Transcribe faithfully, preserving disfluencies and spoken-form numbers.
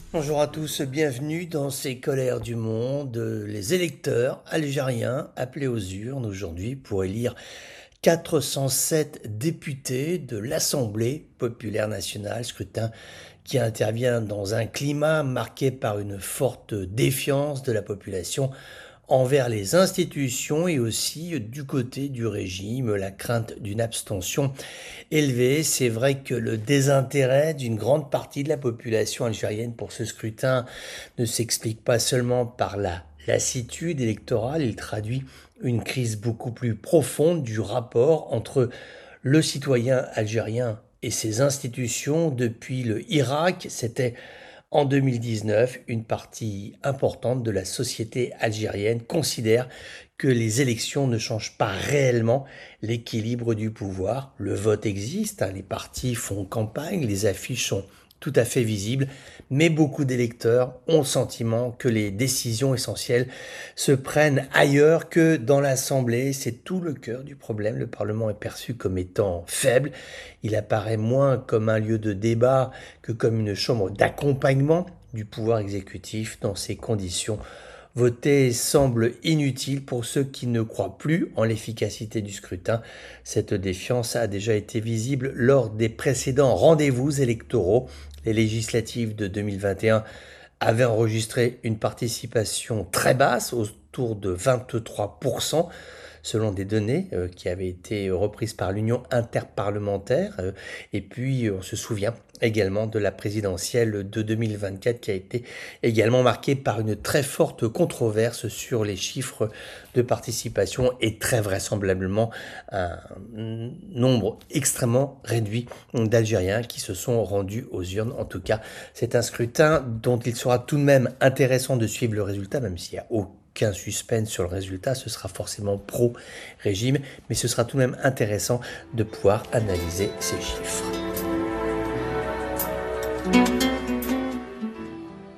Bonjour à tous, bienvenue dans ces colères du monde. Les électeurs algériens appelés aux urnes aujourd'hui pour élire quatre cent sept députés de l'Assemblée populaire nationale, scrutin qui intervient dans un climat marqué par une forte défiance de la population envers les institutions et aussi du côté du régime, la crainte d'une abstention élevée. C'est vrai que le désintérêt d'une grande partie de la population algérienne pour ce scrutin ne s'explique pas seulement par la lassitude électorale, il traduit une crise beaucoup plus profonde du rapport entre le citoyen algérien et ses institutions. Depuis le Irak, c'était en deux mille dix-neuf, une partie importante de la société algérienne considère que les élections ne changent pas réellement l'équilibre du pouvoir. Le vote existe, hein, les partis font campagne, les affiches sont tout à fait visibles, mais beaucoup d'électeurs ont le sentiment que les décisions essentielles se prennent ailleurs que dans l'Assemblée. C'est tout le cœur du problème. Le Parlement est perçu comme étant faible. Il apparaît moins comme un lieu de débat que comme une chambre d'accompagnement du pouvoir exécutif. Dans ces conditions, voter semble inutile pour ceux qui ne croient plus en l'efficacité du scrutin. Cette défiance a déjà été visible lors des précédents rendez-vous électoraux. Les législatives de deux mille vingt et un avaient enregistré une participation très basse, autour de vingt-trois pour cent, selon des données euh, qui avaient été reprises par l'Union interparlementaire. Euh, et puis, on se souvient également de la présidentielle de deux mille vingt-quatre qui a été également marquée par une très forte controverse sur les chiffres de participation et très vraisemblablement un nombre extrêmement réduit d'Algériens qui se sont rendus aux urnes. En tout cas, c'est un scrutin dont il sera tout de même intéressant de suivre le résultat, même s'il n'y a aucun qu'un suspense sur le résultat, ce sera forcément pro-régime, mais ce sera tout de même intéressant de pouvoir analyser ces chiffres.